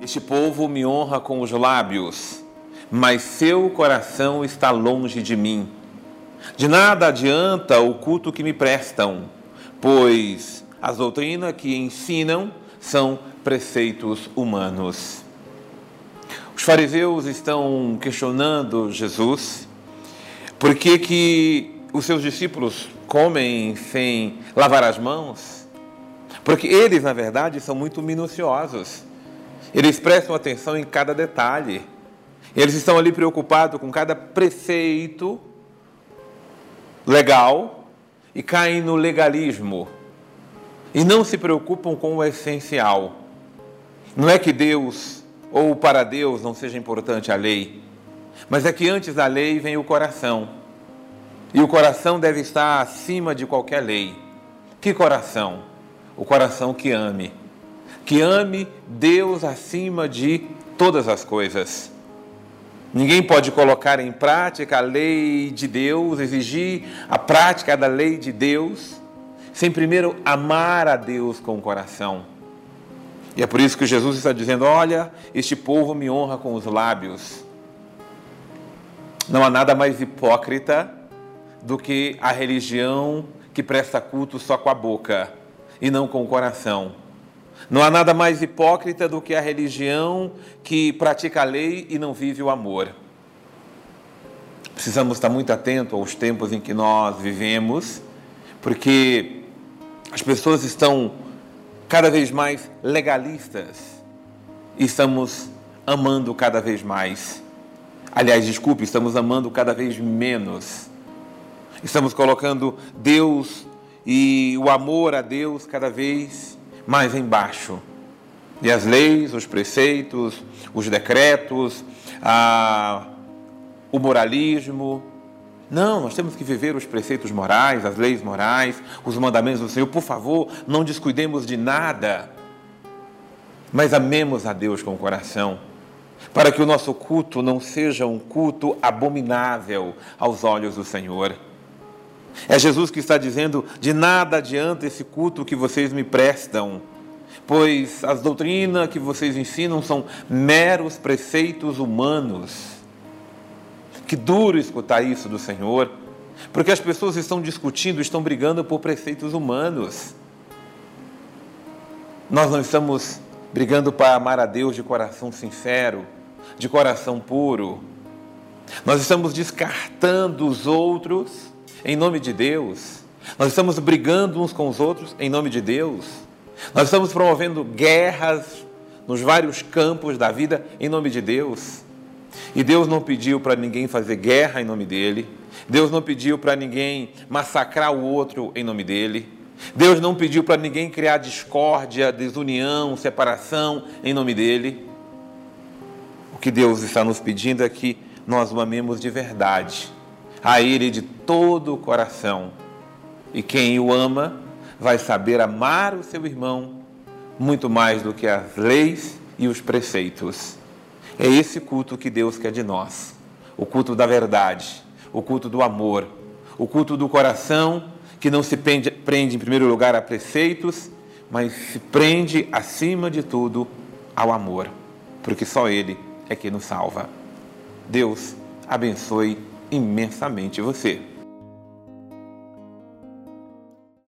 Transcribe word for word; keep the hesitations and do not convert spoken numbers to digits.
Este povo me honra com os lábios, mas seu coração está longe de mim. De nada adianta o culto que me prestam, pois as doutrinas que ensinam são preceitos humanos. Os fariseus estão questionando Jesus por que que os seus discípulos comem sem lavar as mãos, porque eles, na verdade, são muito minuciosos. Eles prestam atenção em cada detalhe. Eles estão ali preocupados com cada preceito legal e caem no legalismo. E não se preocupam com o essencial. Não é que Deus, ou para Deus, não seja importante a lei, mas é que antes da lei vem o coração. E o coração deve estar acima de qualquer lei. Que coração? O coração que ame. Que ame Deus acima de todas as coisas. Ninguém pode colocar em prática a lei de Deus, exigir a prática da lei de Deus, sem primeiro amar a Deus com o coração. E é por isso que Jesus está dizendo, olha, este povo me honra com os lábios. Não há nada mais hipócrita do que a religião que presta culto só com a boca e não com o coração. Não há nada mais hipócrita do que a religião que pratica a lei e não vive o amor. Precisamos estar muito atentos aos tempos em que nós vivemos, porque as pessoas estão cada vez mais legalistas e estamos amando cada vez mais. Aliás, desculpe, estamos amando cada vez menos. Estamos colocando Deus e o amor a Deus cada vez mais embaixo. E as leis, os preceitos, os decretos, a, o moralismo. Não, nós temos que viver os preceitos morais, as leis morais, os mandamentos do Senhor. Por favor, não descuidemos de nada, mas amemos a Deus com o coração, para que o nosso culto não seja um culto abominável aos olhos do Senhor. É Jesus que está dizendo, de nada adianta esse culto que vocês me prestam, pois as doutrinas que vocês ensinam são meros preceitos humanos. Que duro escutar isso do Senhor, porque as pessoas estão discutindo, estão brigando por preceitos humanos. Nós não estamos brigando para amar a Deus de coração sincero, de coração puro. Nós estamos descartando os outros em nome de Deus. Nós estamos brigando uns com os outros em nome de Deus. Nós estamos promovendo guerras nos vários campos da vida em nome de Deus. E Deus não pediu para ninguém fazer guerra em nome dele. Deus não pediu para ninguém massacrar o outro em nome dele. Deus não pediu para ninguém criar discórdia, desunião, separação em nome dele. O que Deus está nos pedindo é que nós o amemos de verdade, a Ele de todo o coração. E quem o ama vai saber amar o seu irmão muito mais do que as leis e os preceitos. É esse culto que Deus quer de nós. O culto da verdade, o culto do amor, o culto do coração que não se prende, prende em primeiro lugar a preceitos, mas se prende acima de tudo ao amor, porque só Ele é quem nos salva. Deus abençoe imensamente você.